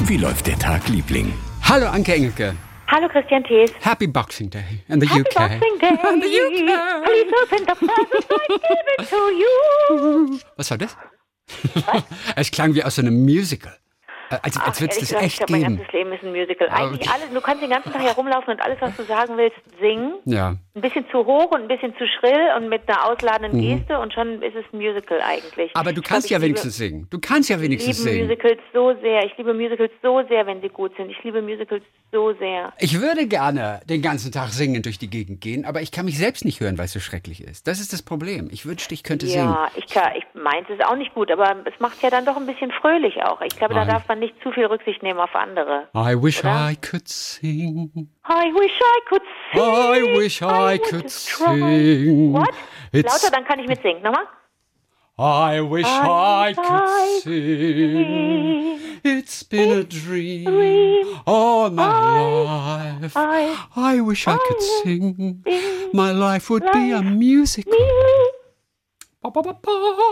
Wie läuft der Tag, Liebling? Hallo Anke Engelke. Hallo Christian Thees. Happy Boxing Day in the Happy UK. Boxing Day. In the UK. Please open the presents I give it to you. Was war das? Es klang wie aus so einem Musical. Als würde es das echt ich glaube, mein geben. ganzes Leben ist ein Musical. Aber Eigentlich alles, du kannst den ganzen Tag herumlaufen und alles, was du sagen willst, singen. Ja. Ein bisschen zu hoch und ein bisschen zu schrill und mit einer ausladenden Geste und schon ist es ein Musical eigentlich. Aber du kannst ja wenigstens singen. Du kannst ja wenigstens Ich liebe singen. Musicals so sehr. Ich liebe Musicals so sehr, wenn sie gut sind. Ich liebe Musicals so sehr. Ich würde gerne den ganzen Tag singen durch die Gegend gehen, aber ich kann mich selbst nicht hören, weil es so schrecklich ist. Das ist das Problem. Ich wünschte, ich könnte singen. Ja, ich meins ist auch nicht gut, aber es macht ja dann doch ein bisschen fröhlich auch. Ich glaube, da darf man nicht zu viel Rücksicht nehmen auf andere. I wish oder? I could sing. I wish I could sing. I wish I could sing. What? It's- Lauter, dann kann ich mitsingen. Nochmal. I wish I could sing. It's been a dream all my life. I wish I could sing. My life would be a musical. Ba, ba, ba, ba.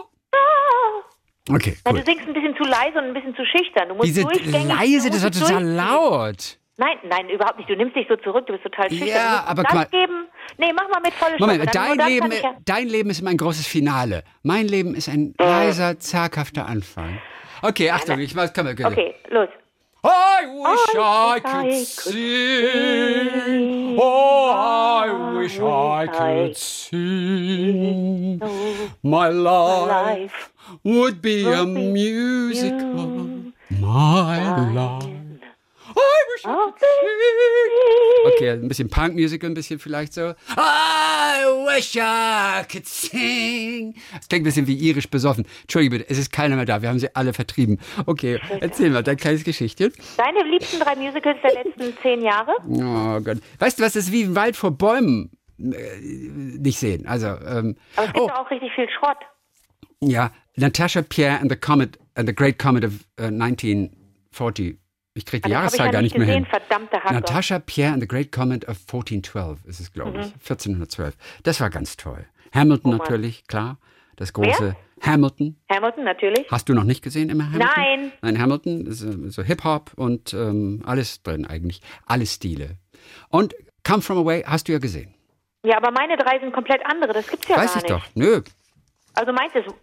Okay, Na, cool. du singst ein bisschen zu leise und ein bisschen zu schüchtern. Du musst Diese durchgängig... leise, du das war musst total durchgehen. laut. Nein, überhaupt nicht. Du nimmst dich so zurück, du bist total schüchtern. Ja, Du musst aber Gas guck mal- geben. Nee, mach mal mit volle Stimme. Moment, Dann- nur dann kann ich ja- dein Leben ist mein großes Finale. Mein Leben ist ein leiser, zaghafter Anfang. Okay, Achtung, ich mach, komm mal, bitte. Okay, los. I wish I could sing. Oh, I wish I could sing. My life would be a musical. My life. I wish I could sing. Okay, ein bisschen Punk-Musical, ein bisschen vielleicht so. I wish I could sing. Das klingt ein bisschen wie irisch besoffen. Entschuldige bitte, es ist keiner mehr da. Wir haben sie alle vertrieben. Okay, erzähl mal dein kleines Geschichtchen. Deine liebsten 3 Musicals der letzten 10 Jahre? Oh Gott. Weißt du was, das ist wie im Wald vor Bäumen nicht sehen. Also, Aber es gibt doch auch richtig viel Schrott. ja, Natasha Pierre and the Great Comet of 1940. Ich kriege die Das habe ich Jahreszahl ja gar nicht nicht mehr gesehen, hin. verdammte Hacke. Natasha Pierre and the Great Comet of 1412 ist es, glaube ich. 1412. Das war ganz toll. Hamilton Mann. natürlich, klar. Das große Hamilton. Hamilton, natürlich. Hast du noch nicht gesehen immer Hamilton? Nein. Nein, Hamilton ist so Hip-Hop und alles drin eigentlich. Alle Stile. Und Come From Away hast du ja gesehen. Ja, aber meine 3 sind komplett andere. Das gibt's ja Weiß gar ich nicht. doch. Nö. Also meins ist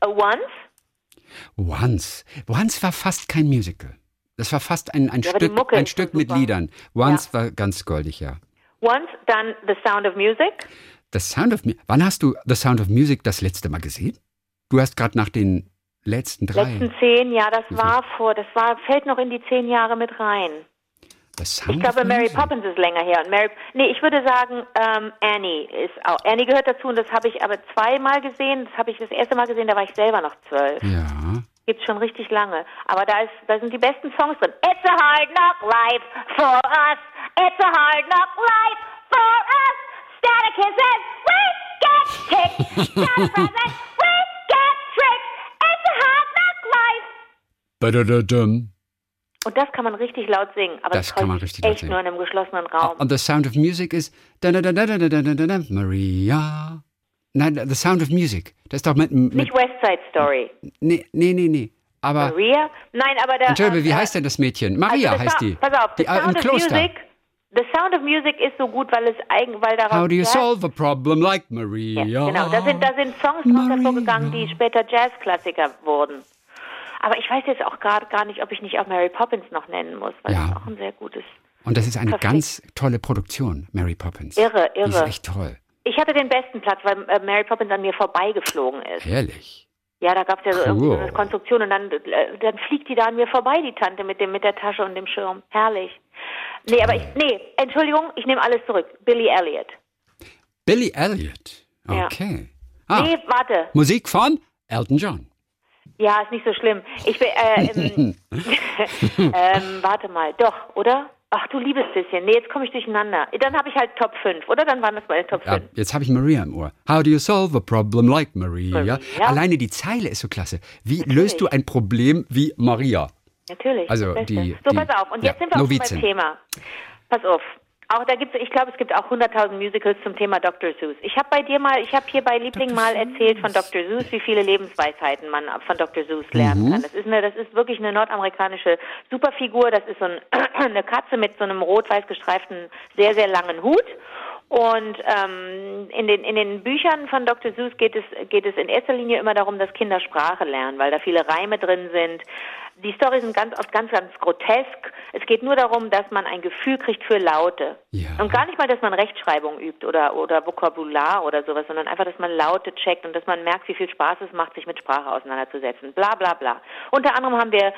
Once. Once war fast kein Musical. Das war fast ein aber die Stück, Mucke ein ist Stück so mit super. Liedern. Once war ganz goldig, ja. Once, dann The Sound of Music. The Sound of Music. Wann hast du The Sound of Music das letzte Mal gesehen? Du hast gerade nach den letzten 3. Letzten 10, ja, fällt noch in die 10 Jahre mit rein. The Sound Ich glaube, of Mary Music. Poppins ist länger her. Ich würde sagen, Annie ist auch. Annie gehört dazu und das habe ich aber 2-mal gesehen. Das habe ich das erste Mal gesehen, da war ich selber noch 12. Ja. Gibt's schon richtig lange. Aber da sind die besten Songs drin. It's a hard knock life for us. It's a hard knock life for us. Static kisses, we get kicked. Static presents, we get tricked. It's a hard knock life. Badadadum. Und das kann man richtig laut singen. Aber Das kann man richtig laut echt singen. nur in einem geschlossenen Raum. Und The Sound of Music ist Maria. Nein, The Sound of Music. Das ist doch mit Nicht West Side Story. Nee. Aber Maria? Nein, aber da... Entschuldigung, wie heißt denn das Mädchen? Maria also das heißt die. Pass auf, Die im Kloster. The Sound of Music ist so gut, weil daraus... How do you Jazz- solve a problem like Maria? Ja, genau, da sind Songs draus hervorgegangen, die später Jazzklassiker wurden. Aber ich weiß jetzt auch gerade gar nicht, ob ich nicht auch Mary Poppins noch nennen muss, weil Ja. das auch ein sehr gutes... Und das ist eine Perfekt. ganz tolle Produktion, Mary Poppins. Irre. Die ist echt toll. Ich hatte den besten Platz, weil Mary Poppins an mir vorbeigeflogen ist. Herrlich. Ja, da gab es ja so irgendwie Cool. so eine Konstruktion und dann fliegt die da an mir vorbei, die Tante mit der Tasche und dem Schirm. Herrlich. Entschuldigung, ich nehme alles zurück. Billy Elliot. Billy Elliot. Ja. Okay. Nee, warte. Musik von Elton John. Ja, ist nicht so schlimm. Ich will, warte mal. Doch, oder? Ach, du liebes bisschen. Nee, jetzt komme ich durcheinander. Dann habe ich halt Top 5, oder? Dann waren das meine Top 5. Ja, jetzt habe ich Maria im Ohr. How do you solve a problem like Maria? Maria. Alleine die Zeile ist so klasse. Wie löst du ein Problem wie Maria? Natürlich. Also das Beste. die- So, die- pass auf. Und ja, jetzt sind wir auch schon Novizin. beim Thema. Pass auf. Auch da ich glaube, es gibt auch 100.000 Musicals zum Thema Dr. Seuss. Ich habe hier bei Liebling mal erzählt von Dr. Seuss, wie viele Lebensweisheiten man von Dr. Seuss lernen kann. Das ist wirklich eine nordamerikanische Superfigur. Das ist so eine Katze mit so einem rot-weiß gestreiften, sehr, sehr langen Hut. Und in den Büchern von Dr. Seuss geht es in erster Linie immer darum, dass Kinder Sprache lernen, weil da viele Reime drin sind. Die Storys sind ganz oft ganz, ganz grotesk. Es geht nur darum, dass man ein Gefühl kriegt für Laute. Ja. Und gar nicht mal, dass man Rechtschreibung übt oder Vokabular oder sowas, sondern einfach, dass man Laute checkt und dass man merkt, wie viel Spaß es macht, sich mit Sprache auseinanderzusetzen. Bla bla bla. Unter anderem haben wir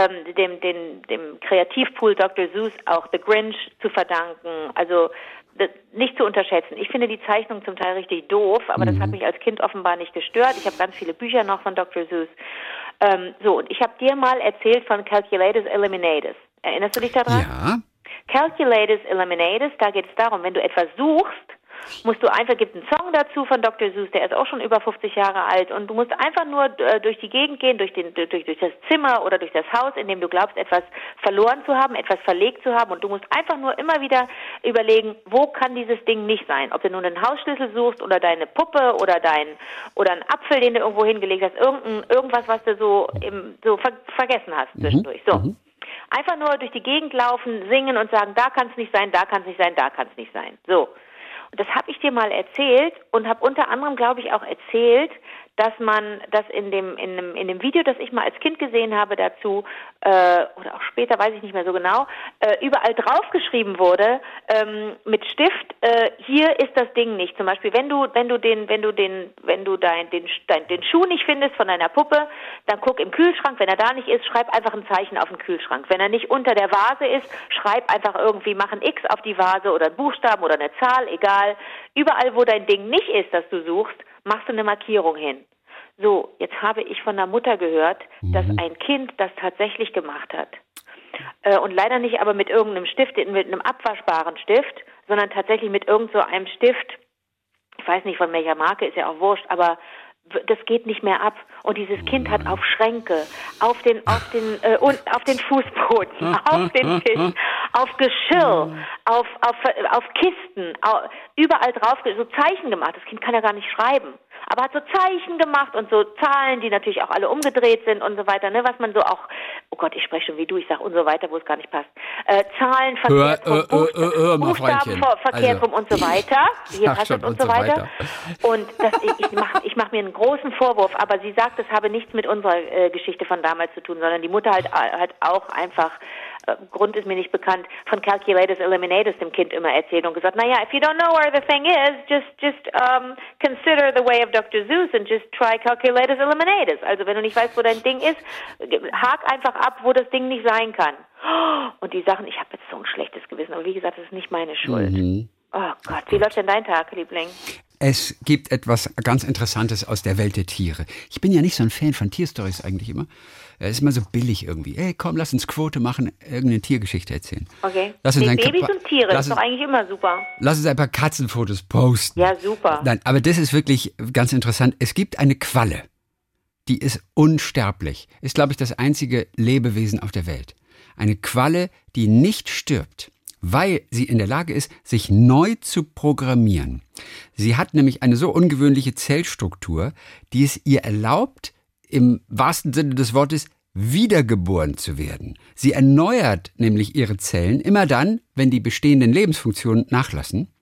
dem Kreativpool Dr. Seuss auch The Grinch zu verdanken. Also nicht zu unterschätzen. Ich finde die Zeichnung zum Teil richtig doof, aber das hat mich als Kind offenbar nicht gestört. Ich habe ganz viele Bücher noch von Dr. Seuss. Und ich habe dir mal erzählt von Calculatus Eliminatus. Erinnerst du dich daran? Ja. Calculatus Eliminatus, da geht es darum, wenn du etwas suchst, musst du einfach, gibt einen Song dazu von Dr. Seuss, der ist auch schon über 50 Jahre alt, und du musst einfach nur durch die Gegend gehen, durch das Zimmer oder durch das Haus, in dem du glaubst, etwas verloren zu haben, etwas verlegt zu haben, und du musst einfach nur immer wieder überlegen, wo kann dieses Ding nicht sein? Ob du nun einen Hausschlüssel suchst oder deine Puppe oder einen Apfel, den du irgendwo hingelegt hast, irgendwas, was du so vergessen hast zwischendurch. So. Einfach nur durch die Gegend laufen, singen und sagen, da kann es nicht sein, da kann es nicht sein, da kann es nicht sein. So. Und das habe ich dir mal erzählt und habe unter anderem, glaube ich, auch erzählt, dass man das in dem Video, das ich mal als Kind gesehen habe dazu, oder auch später, weiß ich nicht mehr so genau, überall draufgeschrieben wurde, mit Stift, hier ist das Ding nicht. Zum Beispiel, wenn du den Schuh nicht findest von deiner Puppe, dann guck im Kühlschrank, wenn er da nicht ist, schreib einfach ein Zeichen auf den Kühlschrank. Wenn er nicht unter der Vase ist, schreib einfach irgendwie, mach ein X auf die Vase oder einen Buchstaben oder eine Zahl, egal. Überall, wo dein Ding nicht ist, das du suchst, machst du eine Markierung hin. So, jetzt habe ich von der Mutter gehört, dass ein Kind das tatsächlich gemacht hat. Und leider nicht aber mit irgendeinem Stift, mit einem abwaschbaren Stift, sondern tatsächlich mit irgend so einem Stift, ich weiß nicht von welcher Marke, ist ja auch wurscht, aber das geht nicht mehr ab. Und dieses Kind hat auf Schränke, auf den Fußboden, auf den Tisch, auf Geschirr, auf Kisten, überall drauf so Zeichen gemacht. Das Kind kann ja gar nicht schreiben, aber hat so Zeichen gemacht und so Zahlen, die natürlich auch alle umgedreht sind und so weiter, ne, was man so auch, oh Gott, ich spreche schon wie du, ich sag und so weiter, wo es gar nicht passt. Zahlen verkehrt rum, Buchstaben verkehrt rum und so weiter. Hier passt es und so weiter. Und ich mach mir einen großen Vorwurf, aber sie sagt, das habe nichts mit unserer Geschichte von damals zu tun, sondern die Mutter hat auch einfach, Grund ist mir nicht bekannt, von Calculatus Eliminatus dem Kind immer erzählt und gesagt, naja, if you don't know where the thing is, just consider the way of Dr. Seuss and just try Calculatus Eliminatus. Also wenn du nicht weißt, wo dein Ding ist, hak einfach ab, wo das Ding nicht sein kann. Und die Sachen, ich habe jetzt so ein schlechtes Gewissen, aber wie gesagt, das ist nicht meine Schuld. Oh Gott, wie läuft denn dein Tag, Liebling? Es gibt etwas ganz Interessantes aus der Welt der Tiere. Ich bin ja nicht so ein Fan von Tierstories eigentlich immer. Es ist immer so billig irgendwie. Ey, komm, lass uns Quote machen, irgendeine Tiergeschichte erzählen. Okay. Babys und Tiere, das ist doch eigentlich immer super. Lass uns ein paar Katzenfotos posten. Ja, super. Nein, aber das ist wirklich ganz interessant. Es gibt eine Qualle, die ist unsterblich. Ist, glaube ich, das einzige Lebewesen auf der Welt. Eine Qualle, die nicht stirbt, weil sie in der Lage ist, sich neu zu programmieren. Sie hat nämlich eine so ungewöhnliche Zellstruktur, die es ihr erlaubt, im wahrsten Sinne des Wortes wiedergeboren zu werden. Sie erneuert nämlich ihre Zellen immer dann, wenn die bestehenden Lebensfunktionen nachlassen.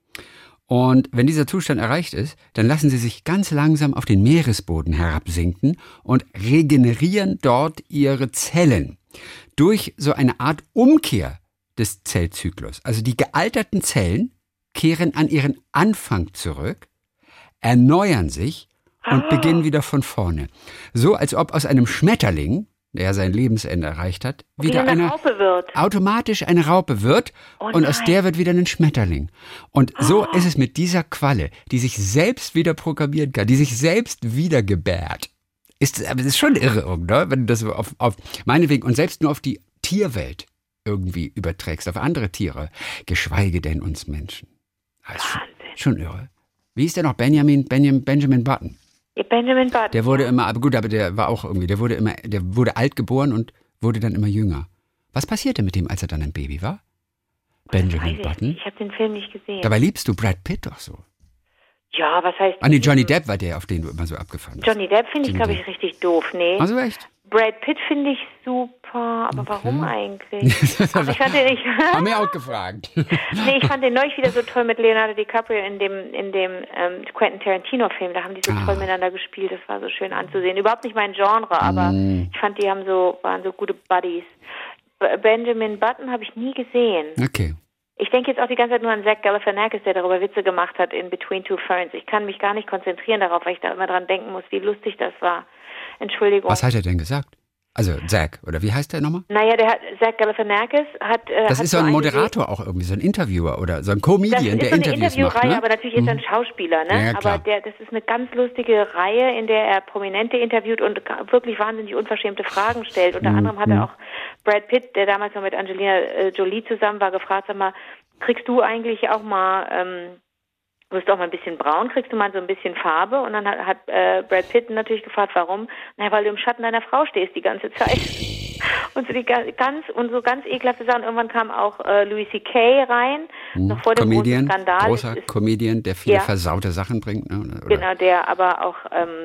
Und wenn dieser Zustand erreicht ist, dann lassen sie sich ganz langsam auf den Meeresboden herabsinken und regenerieren dort ihre Zellen. Durch so eine Art Umkehr des Zellzyklus. Also die gealterten Zellen kehren an ihren Anfang zurück, erneuern sich und beginnen wieder von vorne. So als ob aus einem Schmetterling, der sein Lebensende erreicht hat, wieder automatisch eine Raupe wird und aus der wird wieder ein Schmetterling. Und so ist es mit dieser Qualle, die sich selbst wieder programmieren kann, die sich selbst wieder gebärt. Aber es ist schon irre, oder? Wenn du das auf meinetwegen und selbst nur auf die Tierwelt irgendwie überträgst, auf andere Tiere, geschweige denn uns Menschen. Das ist schon irre. Wie ist der noch? Benjamin Button. Ja, Benjamin Button. Der wurde immer, aber der war auch irgendwie, der wurde alt geboren und wurde dann immer jünger. Was passierte mit dem, als er dann ein Baby war? Benjamin Button? Ich habe den Film nicht gesehen. Dabei liebst du Brad Pitt doch so. Ja, was heißt... Ah nee, Johnny Depp war der, auf den du immer so abgefahren bist. Johnny Depp finde ich, glaube ich, richtig doof. Nee. Also echt? Brad Pitt finde ich super, aber warum eigentlich? Ach, ich fand den nicht... Haben wir auch gefragt. Nee, ich fand den neulich wieder so toll mit Leonardo DiCaprio in dem Quentin Tarantino-Film. Da haben die so toll miteinander gespielt. Das war so schön anzusehen. Überhaupt nicht mein Genre, aber ich fand, die waren so gute Buddies. Benjamin Button habe ich nie gesehen. Okay. Ich denke jetzt auch die ganze Zeit nur an Zach Galifianakis, der darüber Witze gemacht hat in Between Two Ferns. Ich kann mich gar nicht konzentrieren darauf, weil ich da immer dran denken muss, wie lustig das war. Entschuldigung. Was hat er denn gesagt? Also Zach, oder wie heißt der nochmal? Naja, Zach Galifianakis hat... das ist so ein Moderator auch irgendwie, so ein Interviewer oder so ein Comedian, der Interviews macht. Das ist so eine Interviewreihe, aber natürlich ist er ein Schauspieler, ne? Ja, aber das ist eine ganz lustige Reihe, in der er Prominente interviewt und wirklich wahnsinnig unverschämte Fragen stellt. Unter anderem hat er auch Brad Pitt, der damals noch mit Angelina Jolie zusammen war, gefragt, sag mal, kriegst du eigentlich auch mal... Du bist auch mal ein bisschen braun, kriegst du mal so ein bisschen Farbe? Und dann hat Brad Pitt natürlich gefragt, warum? Na, weil du im Schatten deiner Frau stehst die ganze Zeit. Und so ganz ekelhafte Sachen. Irgendwann kam auch Louis C.K. rein, noch vor dem großen Skandal. Großer Comedian, der viele versaute Sachen bringt. Ne? Oder? Genau, der aber auch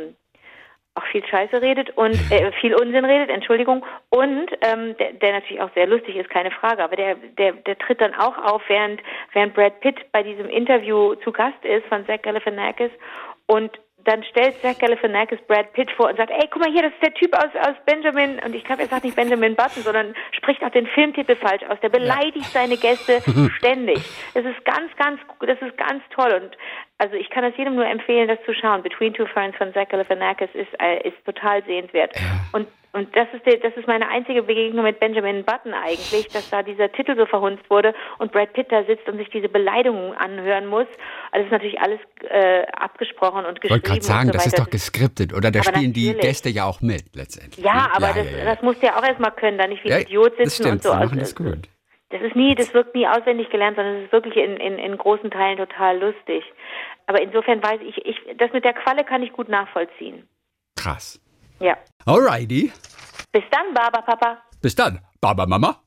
viel Scheiße redet und viel Unsinn redet, Entschuldigung, und der natürlich auch sehr lustig ist, keine Frage, aber der tritt dann auch auf, während Brad Pitt bei diesem Interview zu Gast ist von Zach Galifianakis, und dann stellt Zach Galifianakis Brad Pitt vor und sagt, ey, guck mal hier, das ist der Typ aus Benjamin, und ich glaube, er sagt nicht Benjamin Button, sondern spricht auch den Filmtitel falsch aus, der beleidigt seine Gäste ständig. Das ist ganz toll, und also ich kann das jedem nur empfehlen, das zu schauen. Between Two Ferns von Zach Galifianakis ist total sehenswert. Und das ist meine einzige Begegnung mit Benjamin Button eigentlich, dass da dieser Titel so verhunzt wurde und Brad Pitt da sitzt und sich diese Beleidigungen anhören muss. Also das ist natürlich alles abgesprochen und geschrieben. Ich wollte gerade sagen, und so das ist doch geskriptet, oder? Da aber spielen natürlich. Die Gäste ja auch mit, letztendlich. Ja, aber das musst du ja auch erstmal können, da nicht wie ein Idiot sitzen das stimmt, und so. Sie machen das gut. Das wirkt nie auswendig gelernt, sondern es ist wirklich in großen Teilen total lustig. Aber insofern weiß ich, das mit der Qualle kann ich gut nachvollziehen. Krass. Ja. Alrighty. Bis dann, Baba Papa. Bis dann, Baba Mama.